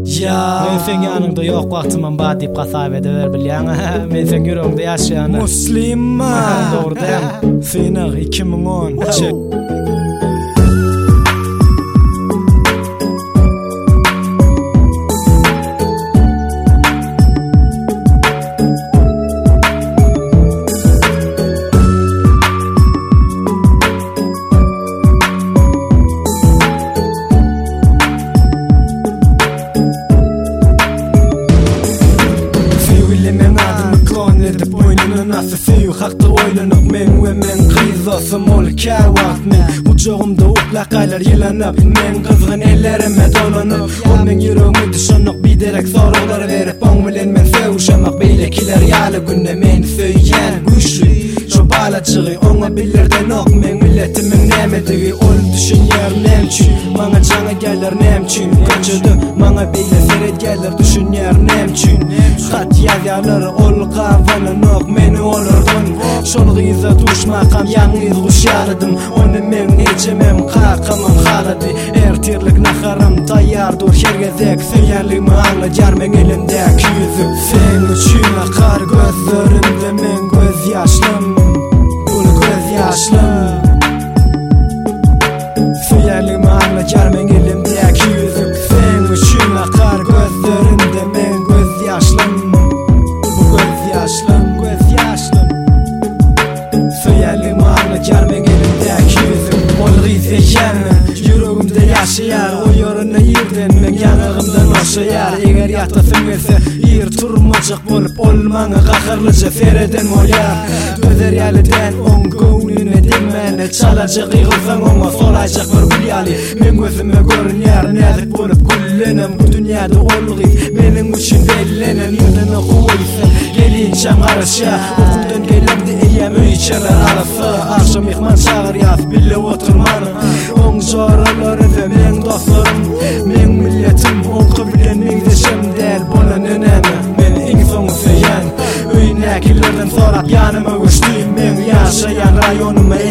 Men sen yanında yok vaktimin bad deyip qasab edever bilyan. Men sen yüreğimde yaşayan Müslüman. Doğru dem. Fena 2010. Check. Hakta oylanıp men ve men kıyzasım ol kar vakt men Uçağımda uplaqaylar yılanıp men kızgın ellerime dolanıp O men yüreğime düşünüp biderek sorular verip On bilen men sevuşamak beylekiler yalı günne men söyyen güçlü Çobala çığı ona bilirden ok men milletimin nemedigi Ol düşün yer nemçün Bana cana gelir nemçün Kaçırdı bana beyle seret gelir düşün yer nemçün Kat yazarlar ol kavanın ok meni olurdun Şol gıyza tuşmakam yalnız kuşarıdım Onu men necemem kakamam haladı Ertirlik naharam tayyar dur hergezek Söyerliğimi anla carmen elimdeki yüzü Sen üçün akar gözlerimde men göz yaşlım Bunu göz yaşlım Söyerliğimi anla carmen elimdeki yüzü Sen üçün akar gözlerimde men göz yaşlım Bu göz yaşlım göz yaşlım Söyerliğimi anla carmen elimdeki yüzü Ol gıyzeken yüreğimde yaşayar O yoruna yerden men yanağımdan oşayar Eğer yatasın verse yer turmacak bolup olmanı Qahırlıca fereden moyar Dözer yaliden on gönlüne demene Çalacak yığılsan ona solacak bir bilyali Men gözüme görünyer nezik bolup güllenem Bu dünyada ol gıyz menin üçün bellenen Yerden okuysan gelin çam arışa Okuldan gelemdi eyyem öyçeler arası Akşam ihman çağır yaz bille oturmanı On joraları ve men dostlarım Men milletim oku bilen men deşem der Bunun önemi men en sonu söyyen Öynekilerden sorap yanıma güçlüyüm Men yaşayan rayonuma